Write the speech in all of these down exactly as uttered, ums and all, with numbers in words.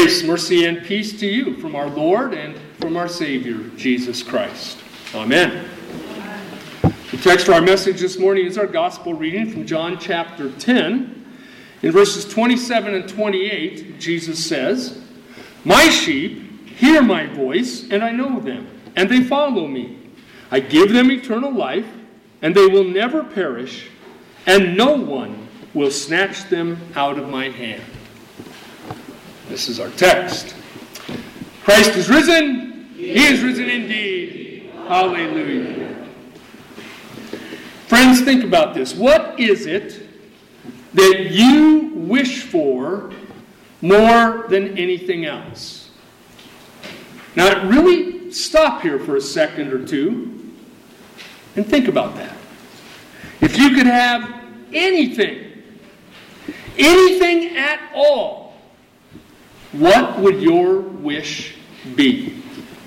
Grace, mercy, and peace to you from our Lord and from our Savior, Jesus Christ. Amen. The text for our message this morning is our gospel reading from John chapter ten. In verses twenty-seven and twenty-eight, Jesus says, "My sheep hear my voice, and I know them, and they follow me. I give them eternal life, and they will never perish, and no one will snatch them out of my hand." This is our text. Christ is risen. He is risen indeed. Hallelujah. Friends, think about this. What is it that you wish for more than anything else? Now, really stop here for a second or two and think about that. If you could have anything, anything at all, what would your wish be?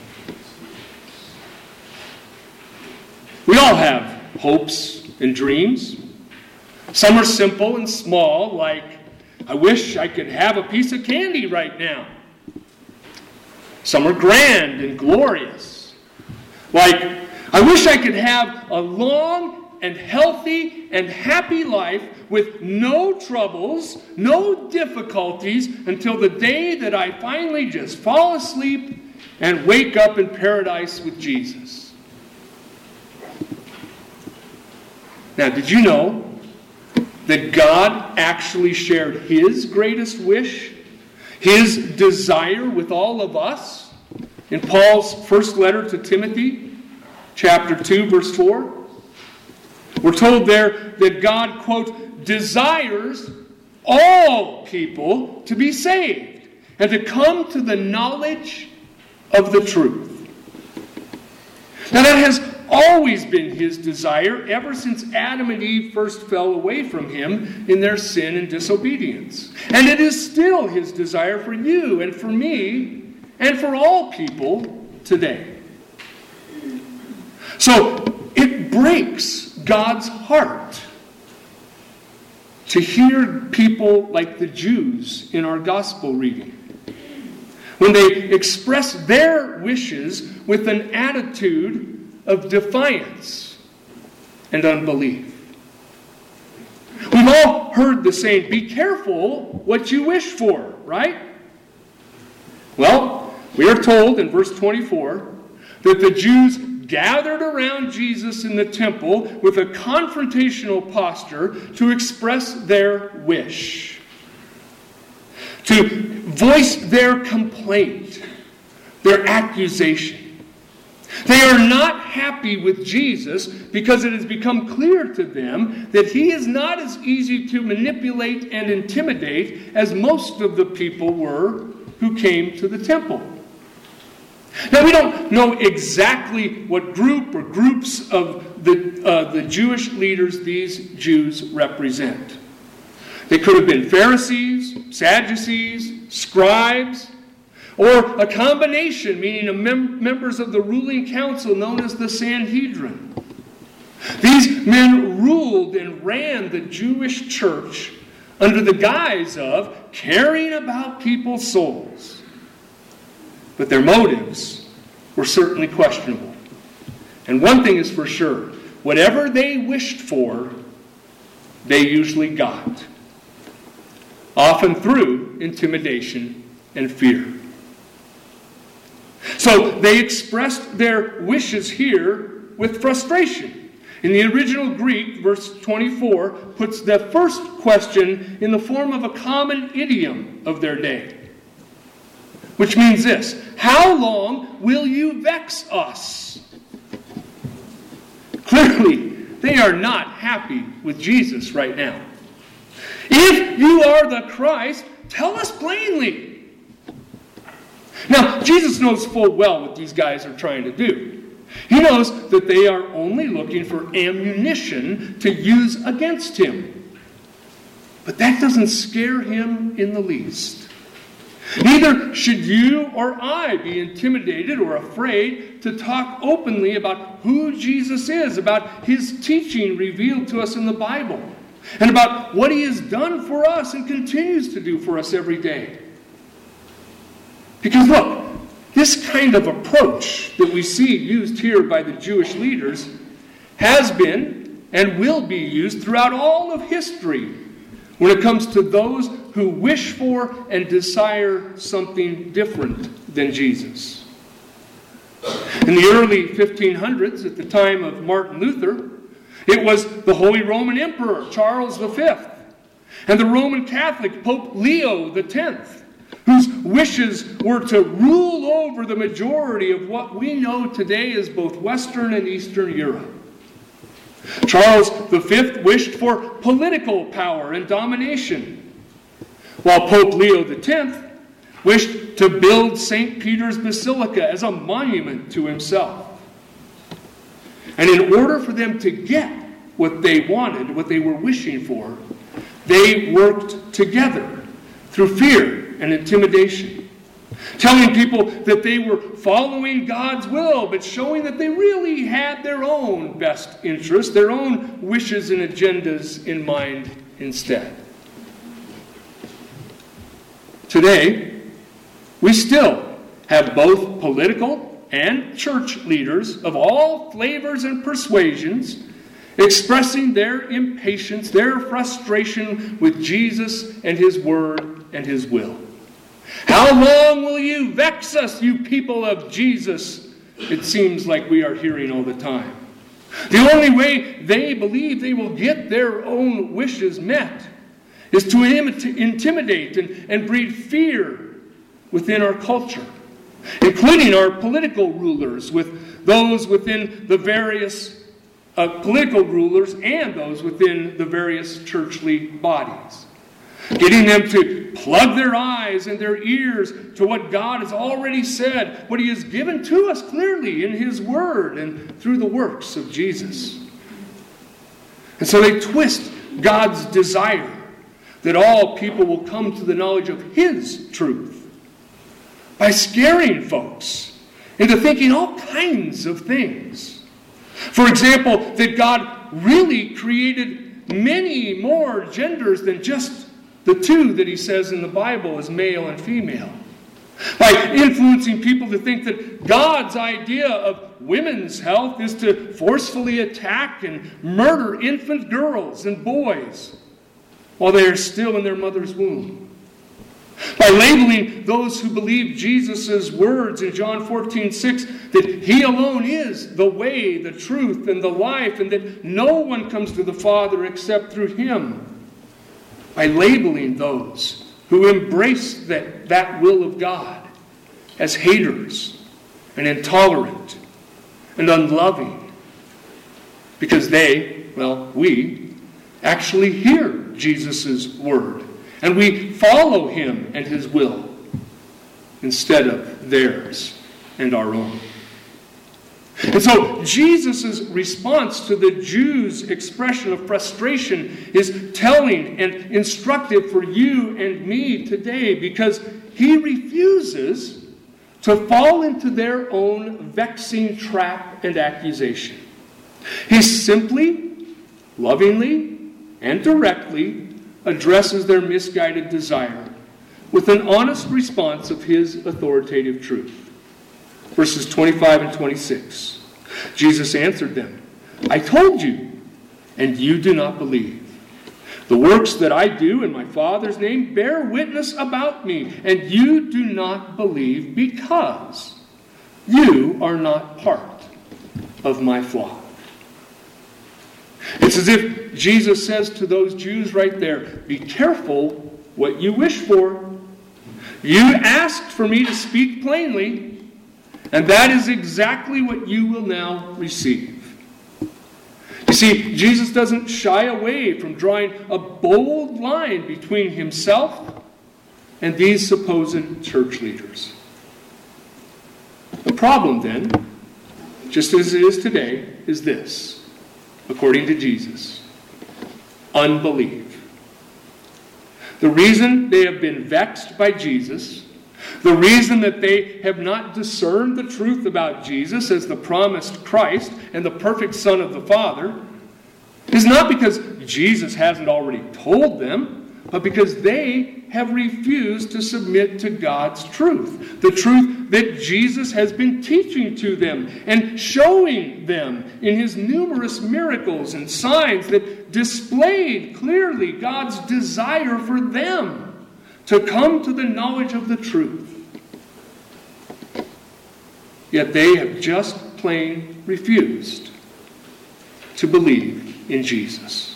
We all have hopes and dreams. Some are simple and small, like, I wish I could have a piece of candy right now. Some are grand and glorious, like, I wish I could have a long and healthy and happy life with no troubles, no difficulties, until the day that I finally just fall asleep and wake up in paradise with Jesus. Now, did you know that God actually shared His greatest wish, His desire with all of us? In Paul's first letter to Timothy, chapter two, verse four, we're told there that God, quote, desires all people to be saved and to come to the knowledge of the truth. Now, that has always been His desire ever since Adam and Eve first fell away from Him in their sin and disobedience. And it is still His desire for you and for me and for all people today. So, it breaks God's heart to hear people like the Jews in our gospel reading, when they express their wishes with an attitude of defiance and unbelief. We've all heard the saying, be careful what you wish for, right? Well, we are told in verse twenty-four that the Jews gathered around Jesus in the temple with a confrontational posture to express their wish, to voice their complaint, their accusation. They are not happy with Jesus because it has become clear to them that He is not as easy to manipulate and intimidate as most of the people were who came to the temple. Now, we don't know exactly what group or groups of the, uh, the Jewish leaders these Jews represent. They could have been Pharisees, Sadducees, scribes, or a combination, meaning a mem- members of the ruling council known as the Sanhedrin. These men ruled and ran the Jewish church under the guise of caring about people's souls. But their motives were certainly questionable. And one thing is for sure, whatever they wished for, they usually got. Often through intimidation and fear. So they expressed their wishes here with frustration. In the original Greek, verse twenty-four puts the first question in the form of a common idiom of their day. Which means this: how long will you vex us? Clearly, they are not happy with Jesus right now. If you are the Christ, tell us plainly. Now, Jesus knows full well what these guys are trying to do. He knows that they are only looking for ammunition to use against Him. But that doesn't scare Him in the least. Neither should you or I be intimidated or afraid to talk openly about who Jesus is, about His teaching revealed to us in the Bible, and about what He has done for us and continues to do for us every day. Because look, this kind of approach that we see used here by the Jewish leaders has been and will be used throughout all of history when it comes to those who wish for and desire something different than Jesus. In the early fifteen hundreds, at the time of Martin Luther, it was the Holy Roman Emperor Charles the Fifth and the Roman Catholic Pope Leo the Tenth, whose wishes were to rule over the majority of what we know today as both Western and Eastern Europe. Charles the Fifth wished for political power and domination, while Pope Leo the Tenth wished to build Saint Peter's Basilica as a monument to himself. And in order for them to get what they wanted, what they were wishing for, they worked together through fear and intimidation, telling people that they were following God's will, but showing that they really had their own best interests, their own wishes and agendas in mind instead. Today, we still have both political and church leaders of all flavors and persuasions expressing their impatience, their frustration with Jesus and His Word and His will. How long will you vex us, you people of Jesus? It seems like we are hearing all the time. The only way they believe they will get their own wishes met is to intimidate and, and breed fear within our culture, including our political rulers, with those within the various uh, political rulers and those within the various churchly bodies. Getting them to plug their eyes and their ears to what God has already said, what He has given to us clearly in His Word and through the works of Jesus. And so they twist God's desire that all people will come to the knowledge of His truth by scaring folks into thinking all kinds of things. For example, that God really created many more genders than just the two that He says in the Bible as male and female. By influencing people to think that God's idea of women's health is to forcefully attack and murder infant girls and boys while they are still in their mother's womb. By labeling those who believe Jesus' words in John fourteen six that He alone is the way, the truth, and the life, and that no one comes to the Father except through Him. By labeling those who embrace that, that will of God as haters and intolerant and unloving, because they, well, we, actually hear Jesus' word, and we follow Him and His will instead of theirs and our own. And so Jesus' response to the Jews' expression of frustration is telling and instructive for you and me today, because He refuses to fall into their own vexing trap and accusation. He simply, lovingly, and directly addresses their misguided desire with an honest response of His authoritative truth. Verses twenty-five and twenty-six. Jesus answered them, I told you, and you do not believe. The works that I do in my Father's name bear witness about me, and you do not believe because you are not part of my flock. It's as if Jesus says to those Jews right there, be careful what you wish for. You asked for me to speak plainly, and that is exactly what you will now receive. You see, Jesus doesn't shy away from drawing a bold line between Himself and these supposed church leaders. The problem then, just as it is today, is this, according to Jesus: unbelief. The reason they have been vexed by Jesus, the reason that they have not discerned the truth about Jesus as the promised Christ and the perfect Son of the Father, is not because Jesus hasn't already told them but because they have refused to submit to God's truth. The truth that Jesus has been teaching to them and showing them in his numerous miracles and signs that displayed clearly God's desire for them to come to the knowledge of the truth. Yet they have just plain refused to believe in Jesus.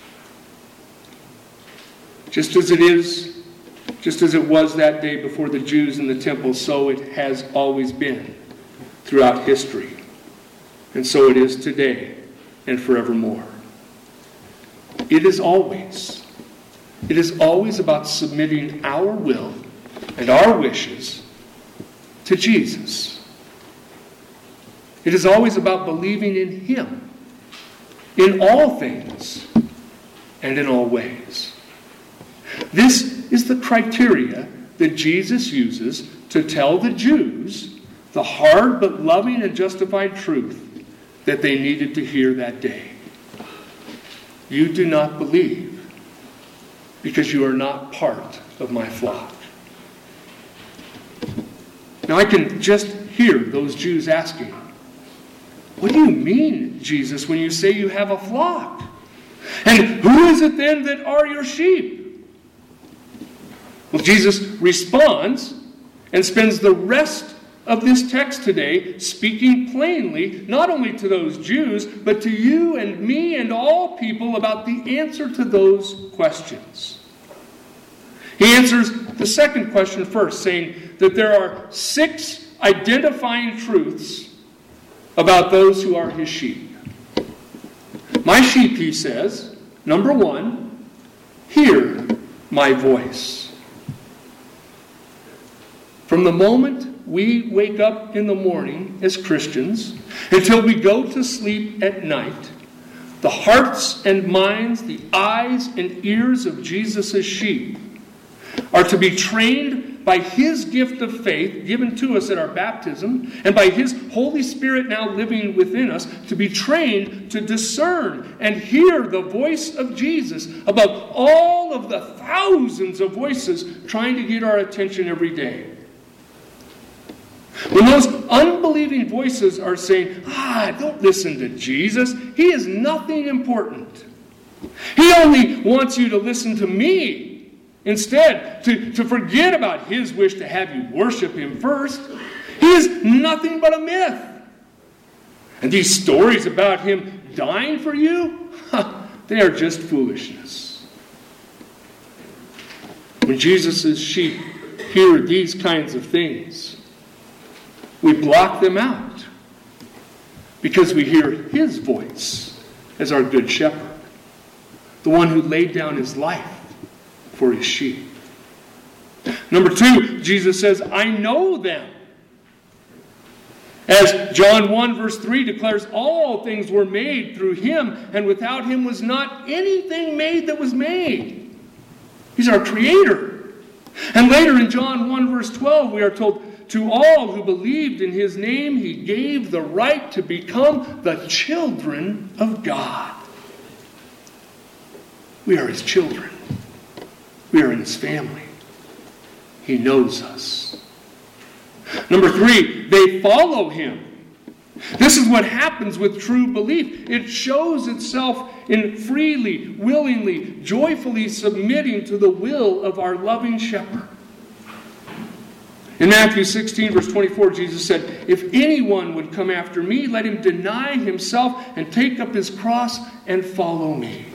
Just as it is, just as it was that day before the Jews in the temple, so it has always been throughout history. And so it is today and forevermore. It is always, it is always about submitting our will and our wishes to Jesus. It is always about believing in him in all things and in all ways. This is the criteria that Jesus uses to tell the Jews the hard but loving and justified truth that they needed to hear that day. You do not believe because you are not part of my flock. Now I can just hear those Jews asking, what do you mean, Jesus, when you say you have a flock? And who is it then that are your sheep? Well, Jesus responds and spends the rest of this text today speaking plainly, not only to those Jews, but to you and me and all people about the answer to those questions. He answers the second question first, saying that there are six identifying truths about those who are his sheep. My sheep, he says, number one, hear my voice. From the moment we wake up in the morning as Christians until we go to sleep at night, the hearts and minds, the eyes and ears of Jesus' sheep are to be trained by his gift of faith given to us at our baptism and by his Holy Spirit now living within us, to be trained to discern and hear the voice of Jesus above all of the thousands of voices trying to get our attention every day. When those unbelieving voices are saying, ah, don't listen to Jesus. He is nothing important. He only wants you to listen to me. Instead, to, to forget about his wish to have you worship him first. He is nothing but a myth. And these stories about him dying for you, they are just foolishness. When Jesus' sheep hear these kinds of things, we block them out because we hear his voice as our good shepherd, the one who laid down his life for his sheep. Number two, Jesus says, I know them. As John one verse three declares, all things were made through him, and without him was not anything made that was made. He's our creator. And later in John one verse twelve, we are told, to all who believed in his name, he gave the right to become the children of God. We are his children. We are in his family. He knows us. Number three, they follow him. This is what happens with true belief. It shows itself in freely, willingly, joyfully submitting to the will of our loving shepherd. In Matthew sixteen, verse twenty-four, Jesus said, if anyone would come after me, let him deny himself and take up his cross and follow me.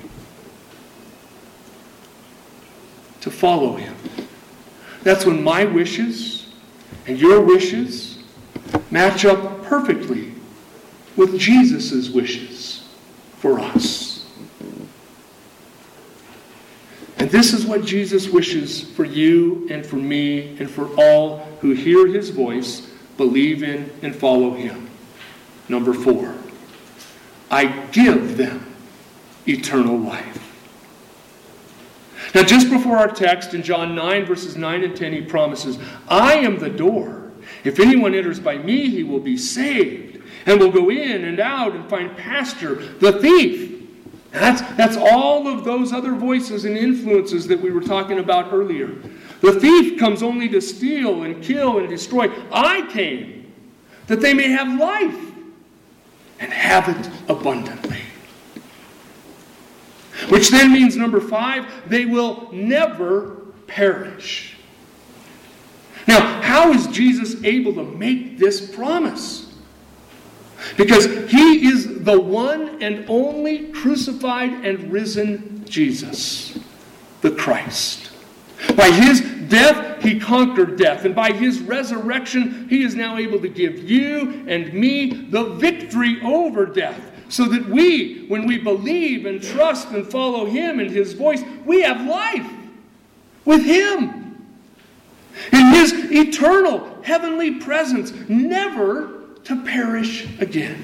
To follow him. That's when my wishes and your wishes match up perfectly with Jesus' wishes for us. And this is what Jesus wishes for you and for me and for all who hear his voice, believe in, and follow him. Number four, I give them eternal life. Now, just before our text in John nine, verses nine and ten, he promises, I am the door. If anyone enters by me, he will be saved, and will go in and out and find pasture. The thief That's, that's all of those other voices and influences that we were talking about earlier. The thief comes only to steal and kill and destroy. I came that they may have life and have it abundantly. Which then means, number five, they will never perish. Now, how is Jesus able to make this promise? Because he is the one and only crucified and risen Jesus, the Christ. By his death, he conquered death. And by his resurrection, he is now able to give you and me the victory over death. So that we, when we believe and trust and follow him and his voice, we have life with him. In his eternal heavenly presence, never to perish again.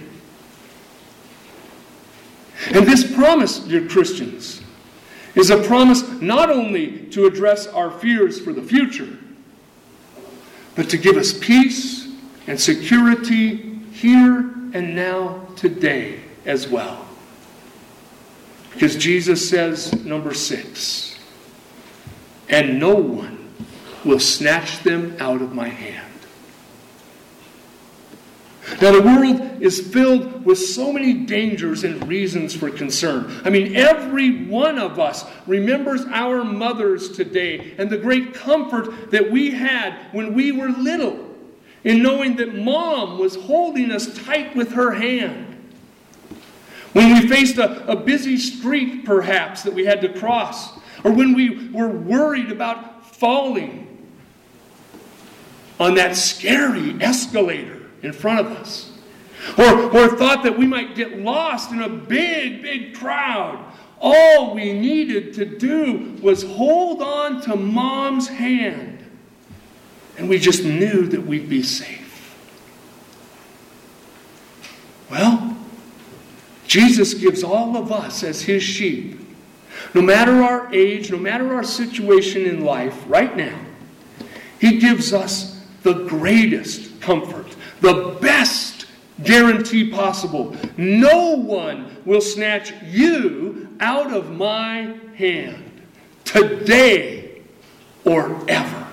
And this promise, dear Christians, is a promise not only to address our fears for the future, but to give us peace and security here and now today as well. Because Jesus says, number six, and no one will snatch them out of my hand. Now, the world is filled with so many dangers and reasons for concern. I mean, every one of us remembers our mothers today and the great comfort that we had when we were little in knowing that Mom was holding us tight with her hand. When we faced a, a busy street, perhaps, that we had to cross, or when we were worried about falling on that scary escalator in front of us. Or, or thought that we might get lost in a big, big crowd. All we needed to do was hold on to Mom's hand. And we just knew that we'd be safe. Well, Jesus gives all of us as his sheep, no matter our age, no matter our situation in life right now, he gives us the greatest comfort, the best guarantee possible. No one will snatch you out of my hand today or ever.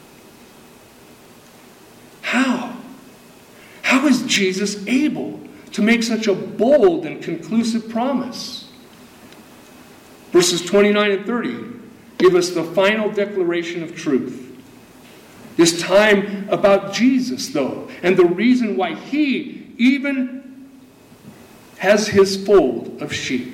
How? How is Jesus able to make such a bold and conclusive promise? Verses twenty-nine and thirty give us the final declaration of truth. This time about Jesus, though, and the reason why he even has his fold of sheep.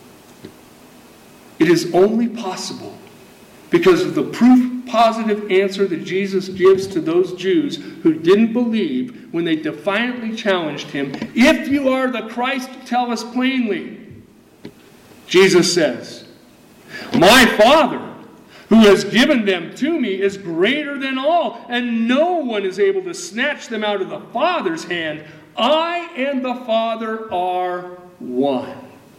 It is only possible because of the proof positive answer that Jesus gives to those Jews who didn't believe when they defiantly challenged him. If you are the Christ, tell us plainly. Jesus says, my Father, who has given them to me, is greater than all, and no one is able to snatch them out of the Father's hand. I and the Father are one.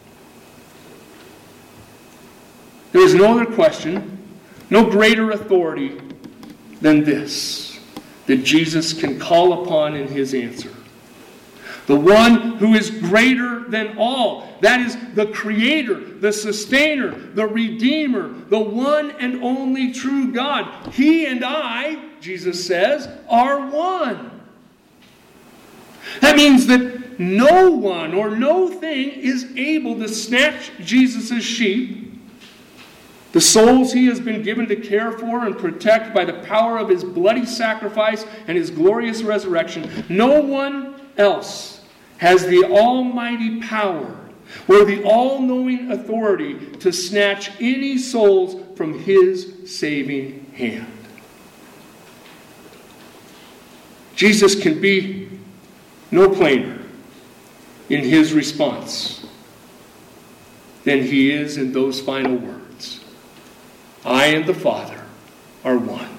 There is no other question, no greater authority than this, that Jesus can call upon in his answer. The one who is greater than all. That is the Creator, the Sustainer, the Redeemer, the one and only true God. He and I, Jesus says, are one. That means that no one or no thing is able to snatch Jesus' sheep, the souls he has been given to care for and protect by the power of his bloody sacrifice and his glorious resurrection. No one else has the almighty power or the all-knowing authority to snatch any souls from his saving hand. Jesus can be no plainer in his response than he is in those final words. I and the Father are one.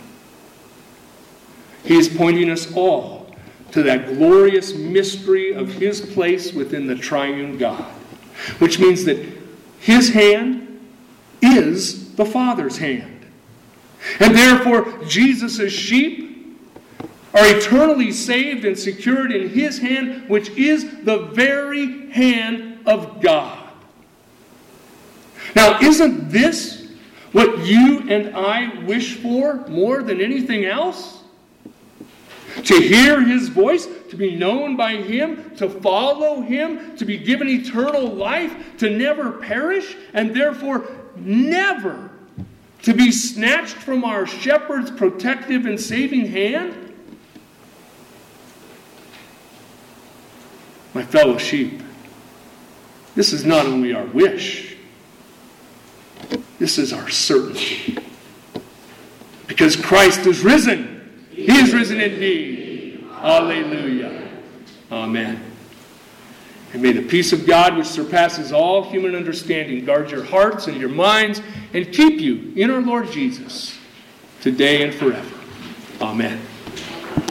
He is pointing us all to that glorious mystery of his place within the triune God, which means that his hand is the Father's hand. And therefore, Jesus' sheep are eternally saved and secured in his hand, which is the very hand of God. Now, isn't this what you and I wish for more than anything else? To hear His voice, to be known by Him, to follow Him, to be given eternal life, to never perish, and therefore never to be snatched from our shepherd's protective and saving hand? My fellow sheep, this is not only our wish, this is our certainty. Because Christ is risen. He is risen indeed. Alleluia. Amen. And may the peace of God, which surpasses all human understanding, guard your hearts and your minds and keep you in our Lord Jesus today and forever. Amen.